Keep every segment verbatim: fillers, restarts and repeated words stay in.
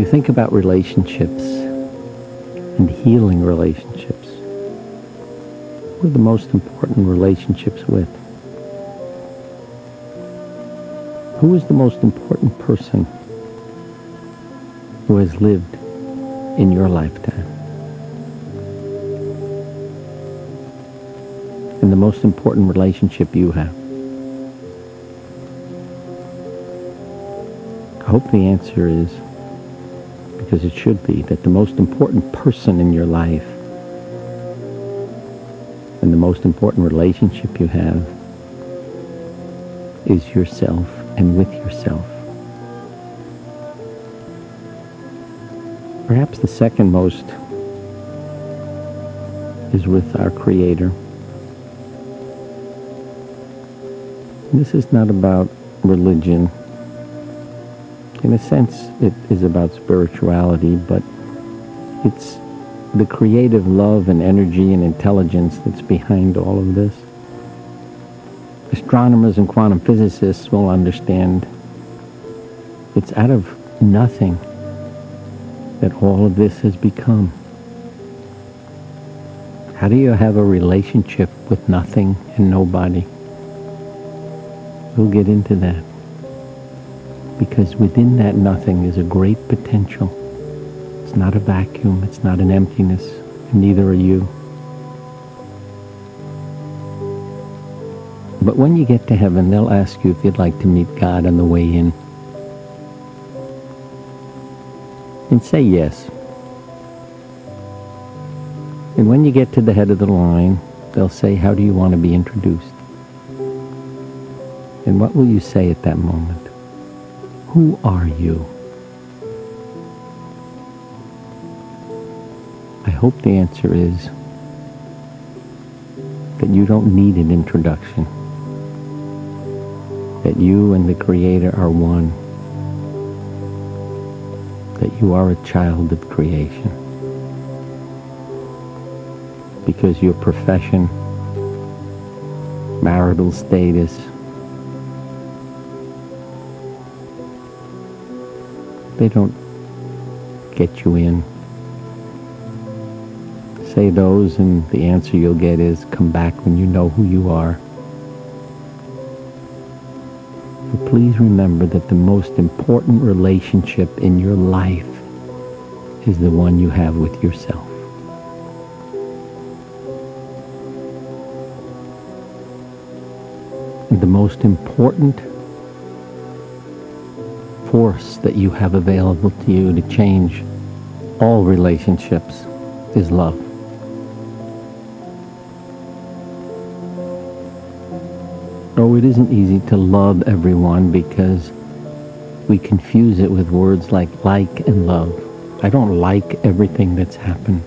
think about relationships and healing relationships, who are the most important relationships with? Who is the most important person who has lived in your lifetime? And the most important relationship you have? I hope the answer is, because it should be, that the most important person in your life and the most important relationship you have is yourself and with yourself. Perhaps the second most is with our Creator. This is not about religion. In a sense, it is about spirituality, but it's the creative love and energy and intelligence that's behind all of this. Astronomers and quantum physicists will understand it's out of nothing that all of this has become. How do you have a relationship with nothing and nobody? We'll get into that. Because within that nothing is a great potential. It's not a vacuum, it's not an emptiness, and neither are you. But when you get to heaven, they'll ask you if you'd like to meet God on the way in. And say yes. And when you get to the head of the line, they'll say, how do you want to be introduced? And what will you say at that moment? Who are you? I hope the answer is that you don't need an introduction. That you and the Creator are one. That you are a child of creation. Because your profession, marital status, they don't get you in. Say those and the answer you'll get is, come back when you know who you are. But please remember that the most important relationship in your life is the one you have with yourself. And the most important force that you have available to you to change all relationships is love. Oh, it isn't easy to love everyone because we confuse it with words like like and love. I don't like everything that's happened,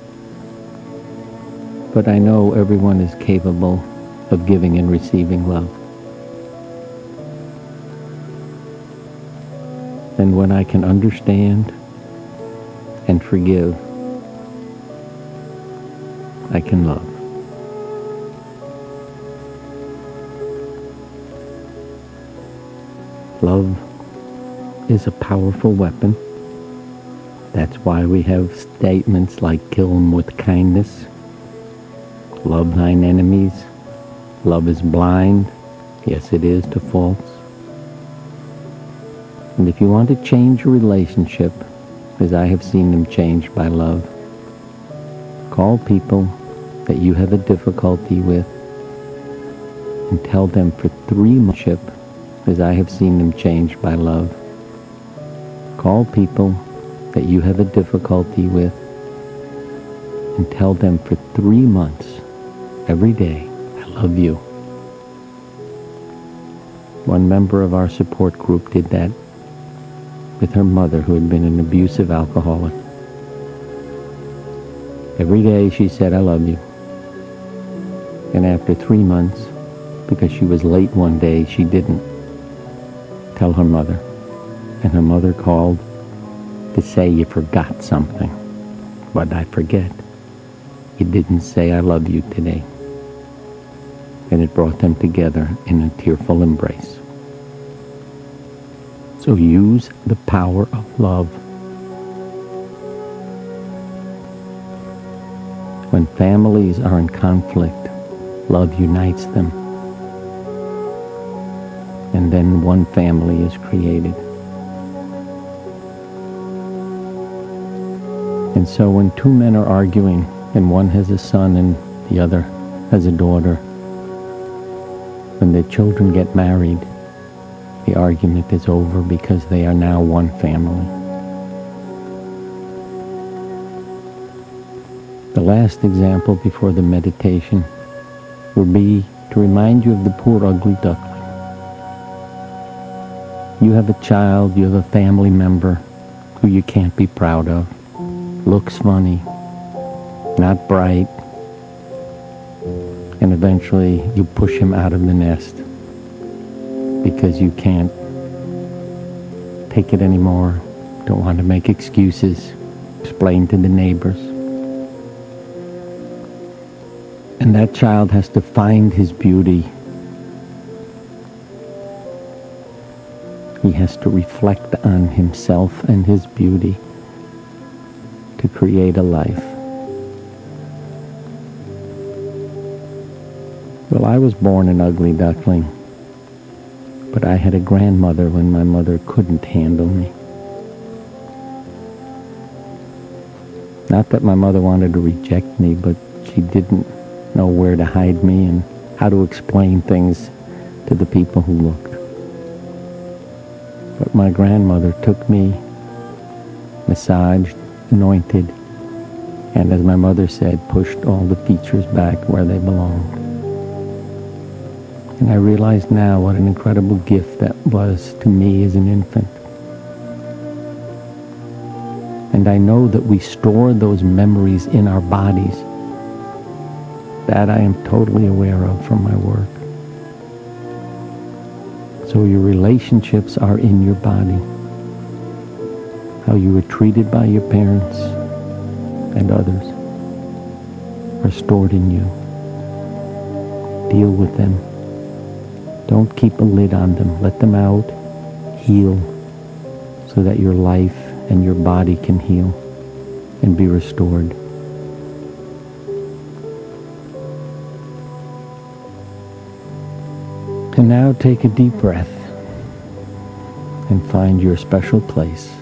but I know everyone is capable of giving and receiving love. And when I can understand and forgive, I can love. Love is a powerful weapon. That's why we have statements like kill them with kindness, love thine enemies, love is blind, yes it is to faults. And if you want to change a relationship, as I have seen them changed by love, call people that you have a difficulty with and tell them for three months, as I have seen them changed by love. Call people that you have a difficulty with and tell them for three months, every day, I love you. One member of our support group did that with her mother, who had been an abusive alcoholic. Every day she said, I love you. And after three months, because she was late one day, she didn't tell her mother. And her mother called to say, you forgot something. What did I forget? You didn't say I love you today. And it brought them together in a tearful embrace. So use the power of love When families are in conflict, love unites them. And then one family is created. And so when two men are arguing, and one has a son and the other has a daughter, when the children get married, the argument is over because they are now one family. The last example before the meditation would be to remind you of the poor ugly duckling. You have a child, you have a family member who you can't be proud of, looks funny, not bright, and eventually you push him out of the nest because you can't take it anymore, don't want to make excuses, explain to the neighbors. And that child has to find his beauty. He has to reflect on himself and his beauty to create a life. Well, I was born an ugly duckling, but I had a grandmother when my mother couldn't handle me. Not that my mother wanted to reject me, but she didn't know where to hide me and how to explain things to the people who looked. But my grandmother took me, massaged, anointed, and as my mother said, pushed all the features back where they belonged. And I realize now what an incredible gift that was to me as an infant. And I know that we store those memories in our bodies. That I am totally aware of from my work. So your relationships are in your body. How you were treated by your parents and others are stored in you. Deal with them. Don't keep a lid on them. Let them out. Heal so that your life and your body can heal and be restored. And now take a deep breath and find your special place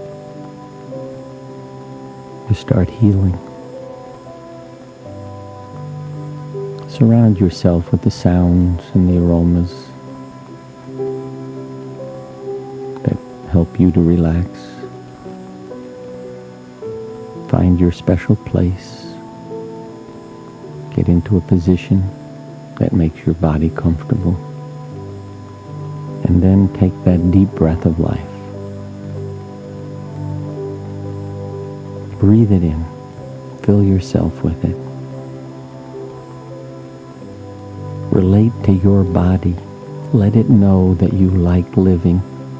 to start healing. Surround yourself with the sounds and the aromas that help you to relax. Find your special place. Get into a position that makes your body comfortable. And then take that deep breath of life. Breathe it in. Fill yourself with it. Relate to your body. Let it know that you like living,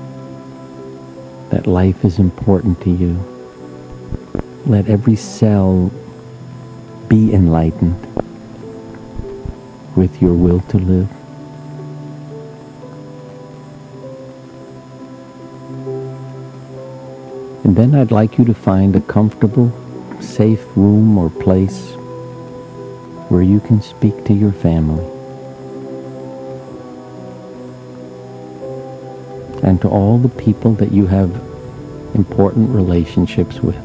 that life is important to you. Let every cell be enlightened with your will to live. And then I'd like you to find a comfortable, safe room or place where you can speak to your family and to all the people that you have important relationships with.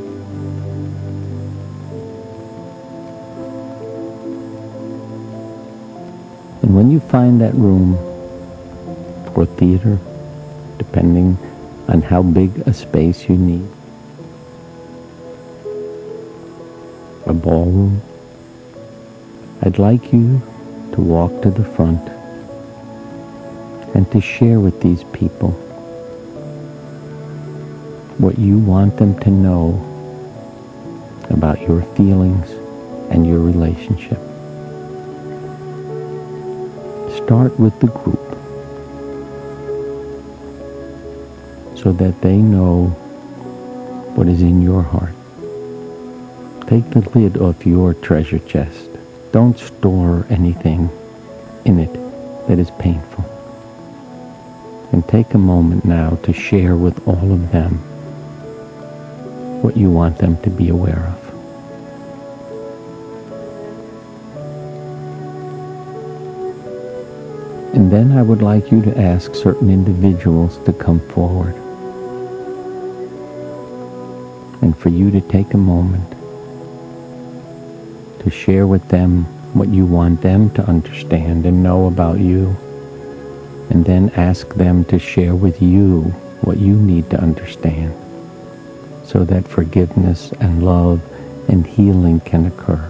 And when you find that room or theater, depending on how big a space you need, a ballroom, I'd like you to walk to the front and to share with these people what you want them to know about your feelings and your relationship. Start with the group so that they know what is in your heart. Take the lid off your treasure chest. Don't store anything in it that is painful. And take a moment now to share with all of them what you want them to be aware of. And then I would like you to ask certain individuals to come forward and for you to take a moment to share with them what you want them to understand and know about you, and then ask them to share with you what you need to understand so that forgiveness and love and healing can occur.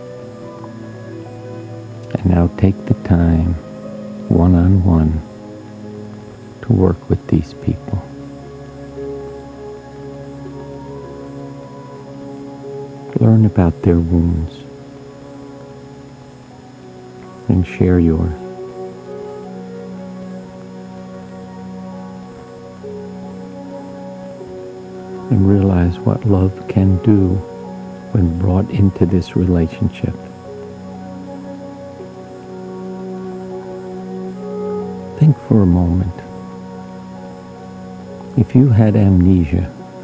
And now take the time, one-on-one, to work with these people. Learn about their wounds and share yours. And realize what love can do when brought into this relationship. Think for a moment. If you had amnesia,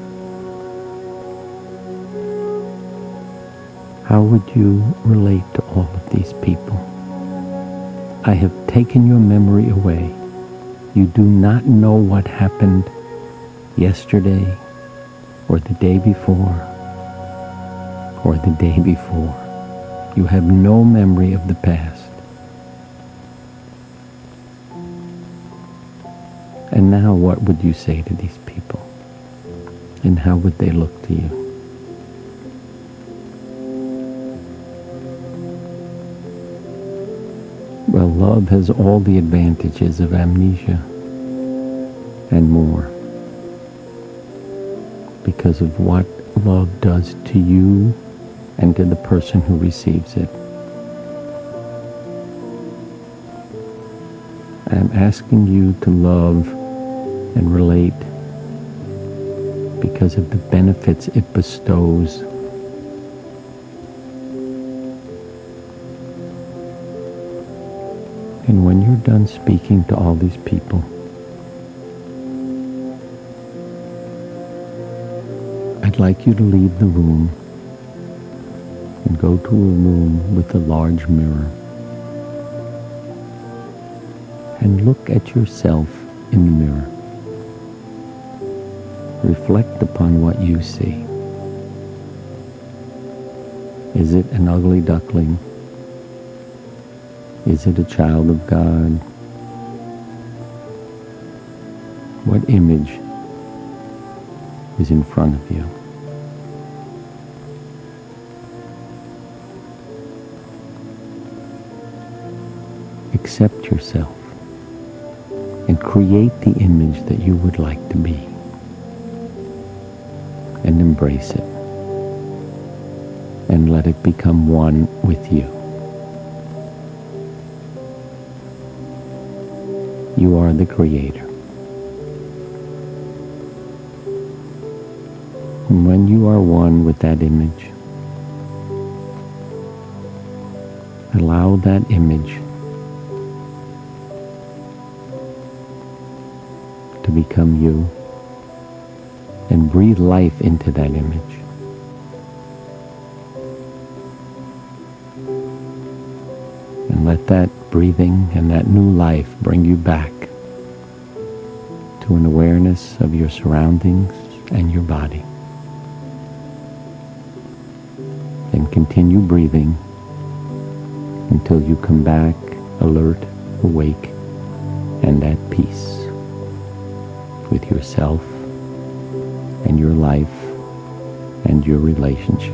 how would you relate to all of these people? I have taken your memory away. You do not know what happened yesterday, or the day before, or the day before. You have no memory of the past. And now what would you say to these people? And how would they look to you? Well, love has all the advantages of amnesia and more, because of what love does to you and to the person who receives it. I'm asking you to love and relate because of the benefits it bestows. And when you're done speaking to all these people, I'd like you to leave the room and go to a room with a large mirror and look at yourself in the mirror. Reflect upon what you see. Is it an ugly duckling? Is it a child of God? What image is in front of you? Accept yourself and create the image that you would like to be, and embrace it, and let it become one with you. You are the creator. And when you are one with that image, allow that image to become you, and breathe life into that image. And let that breathing and that new life bring you back to an awareness of your surroundings and your body. And continue breathing until you come back alert, awake, and at peace with yourself and your life and your relationships.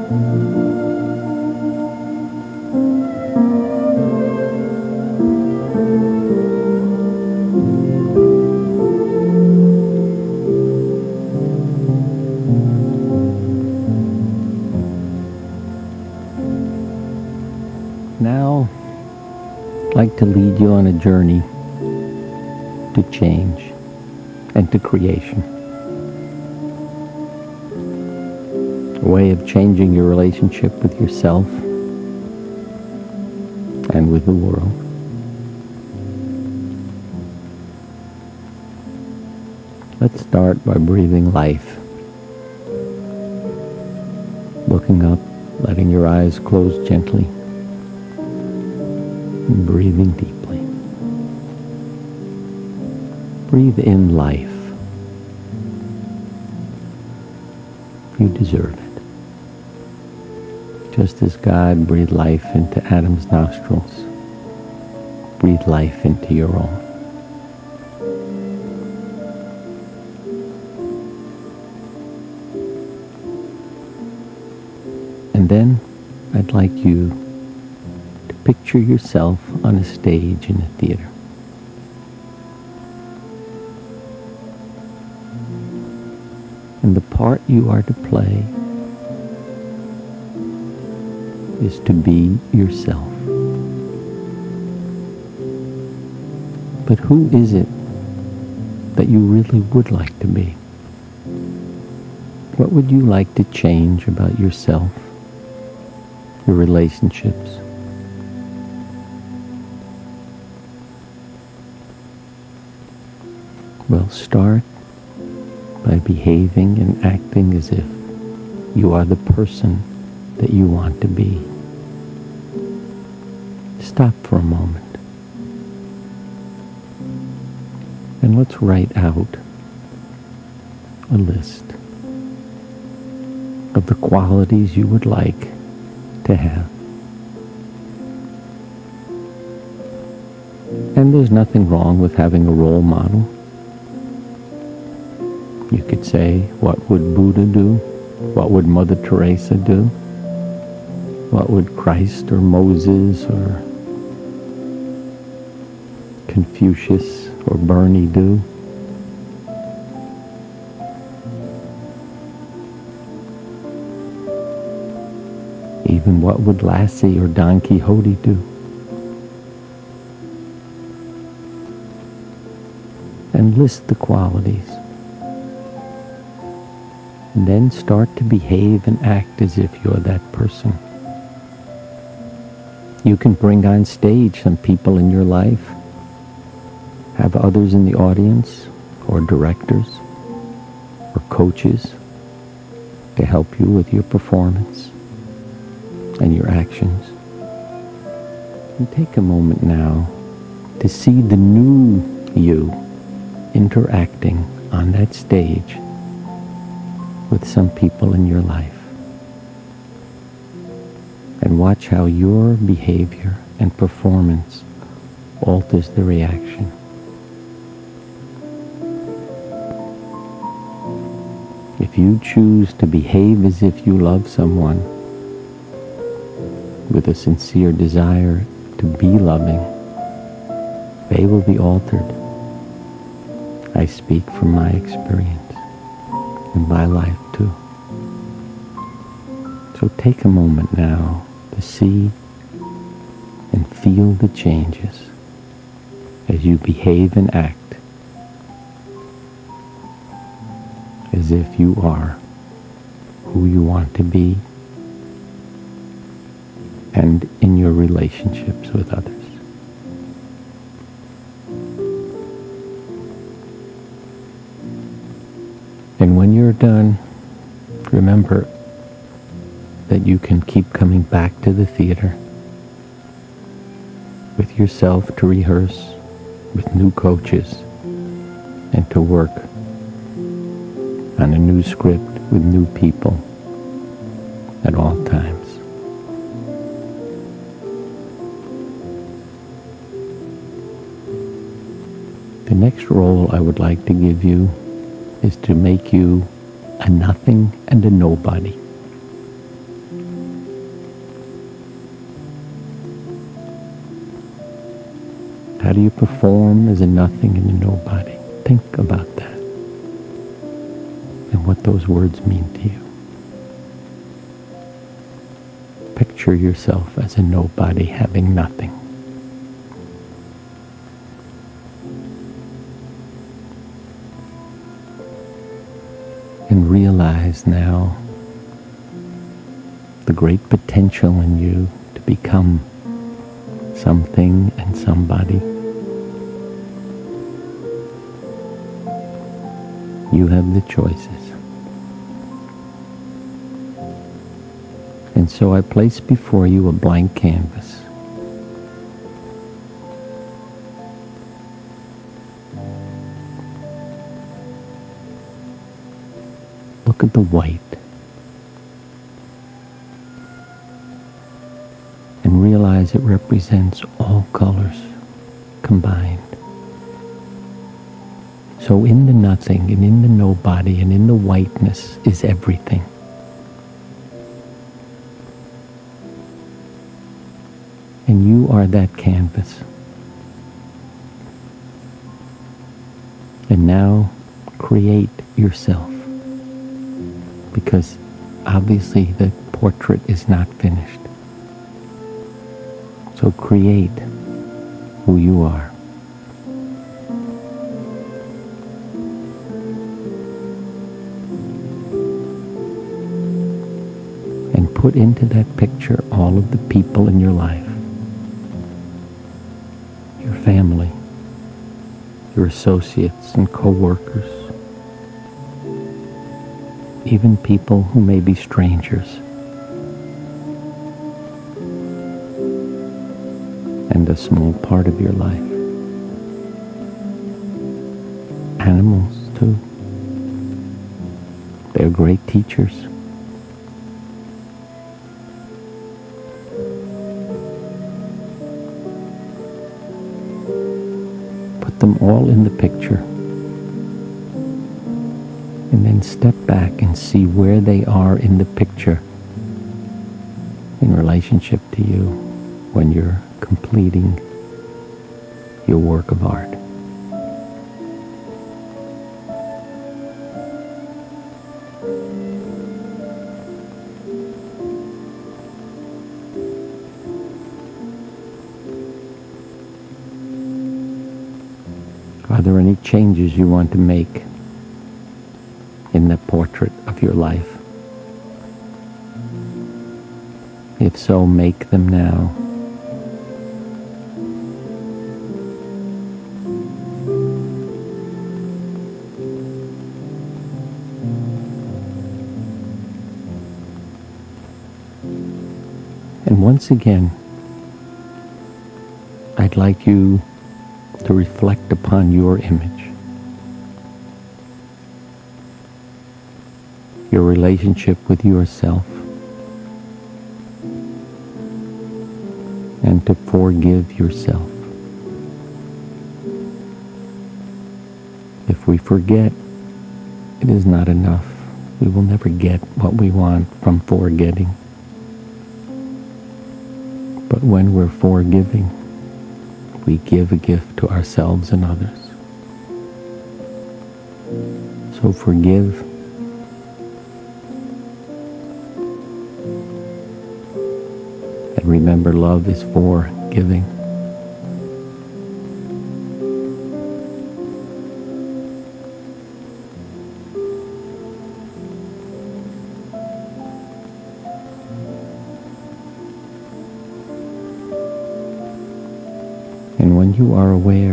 Now, I'd like to lead you on a journey to change and to creation. A way of changing your relationship with yourself and with the world. Let's start by breathing life. Looking up, letting your eyes close gently. And breathing deeply. Breathe in life. You deserve it. Just as God breathed life into Adam's nostrils, breathe life into your own. And then I'd like you to picture yourself on a stage in a theater. And the part you are to play is to be yourself. But who is it that you really would like to be? What would you like to change about yourself, your relationships? Well, start by behaving and acting as if you are the person that you want to be. Stop for a moment and let's write out a list of the qualities you would like to have. And there's nothing wrong with having a role model. You could say, what would Buddha do? What would Mother Teresa do? What would Christ or Moses or Confucius or Bernie do? Even what would Lassie or Don Quixote do? And list the qualities. And then start to behave and act as if you're that person. You can bring on stage some people in your life, have others in the audience, or directors, or coaches to help you with your performance and your actions. And take a moment now to see the new you interacting on that stage with some people in your life. And watch how your behavior and performance alters the reaction. If you choose to behave as if you love someone with a sincere desire to be loving, they will be altered. I speak from my experience in my life too. So take a moment now to see and feel the changes as you behave and act as if you are who you want to be and in your relationships with others. And when you're done, remember that you can keep coming back to the theater with yourself to rehearse with new coaches and to work on a new script with new people at all times. The next role I would like to give you is to make you a nothing and a nobody. How do you perform as a nothing and a nobody? Think about that and what those words mean to you. Picture yourself as a nobody having nothing. And realize now the great potential in you to become something and somebody. You have the choices. And so I place before you a blank canvas. Look at the white and realize it represents all colors combined. So in the nothing and in the nobody and in the whiteness is everything. And you are that canvas. And now create yourself. Because obviously the portrait is not finished. So create who you are. And put into that picture all of the people in your life. Your family, your associates and co-workers, even people who may be strangers, and a small part of your life. Animals, too. They're great teachers. Put them all in the picture. And then step back and see where they are in the picture in relationship to you when you're completing your work of art. Are there any changes you want to make in the portrait of your life? If so, make them now. And once again, I'd like you to reflect upon your image, your relationship with yourself, and to forgive yourself. If we forget, it is not enough. We will never get what we want from forgetting. But when we're forgiving, we give a gift to ourselves and others. So forgive. And remember, love is for giving. And when you are aware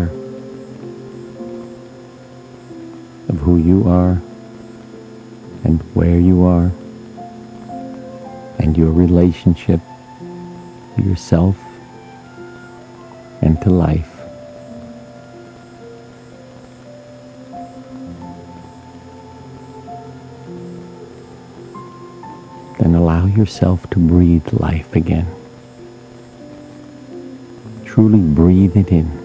of who you are and where you are and your relationship to yourself and to life, then allow yourself to breathe life again. Truly breathe it in,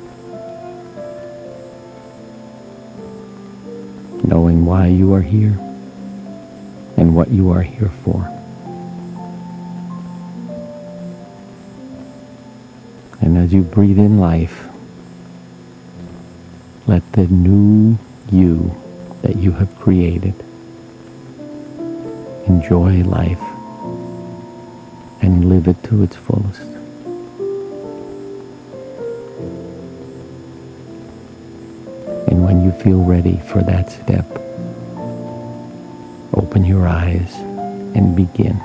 knowing why you are here and what you are here for. And as you breathe in life, Let the new you that you have created enjoy life and live it to its fullest. And when you feel ready for that step, open your eyes and begin.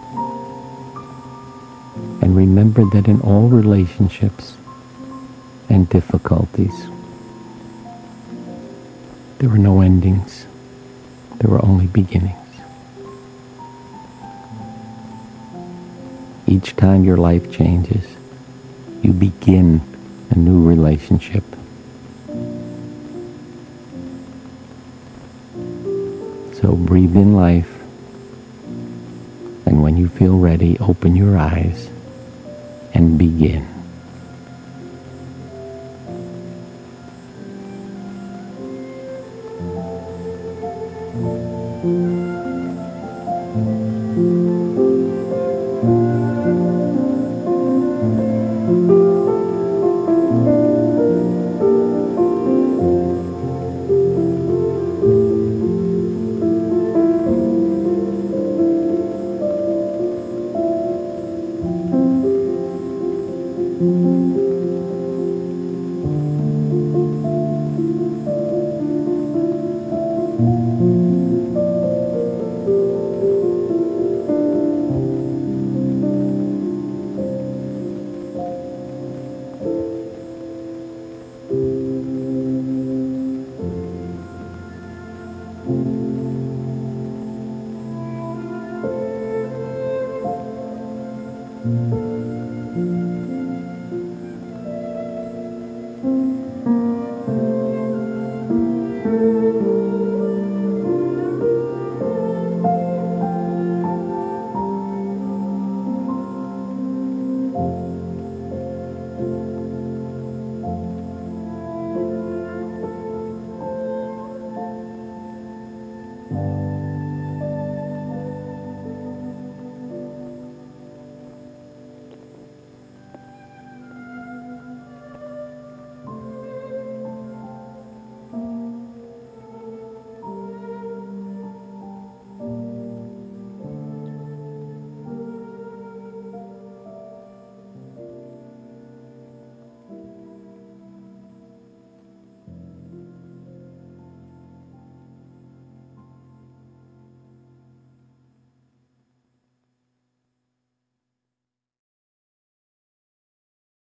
And remember that in all relationships and difficulties, there were no endings. There were only beginnings. Each time your life changes, you begin a new relationship. So breathe in life, and when you feel ready, open your eyes and begin. Mm-hmm.